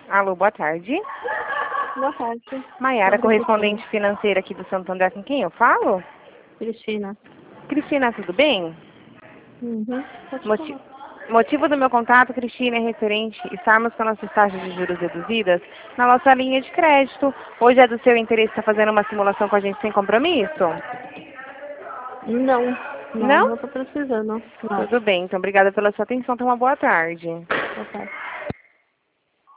Alô, boa tarde. Boa tarde. Maiara, correspondente financeira aqui do Santo André, com quem eu falo? Cristina. Cristina, tudo bem? Pode falar. Motivo do meu contato, Cristina, é referente estarmos com nossas taxas de juros reduzidas na nossa linha de crédito. Hoje é do seu interesse estar fazendo uma simulação com a gente sem compromisso? Não tô precisando. Não. Tudo bem, então obrigada pela sua atenção. Tenha uma boa tarde. Boa tarde.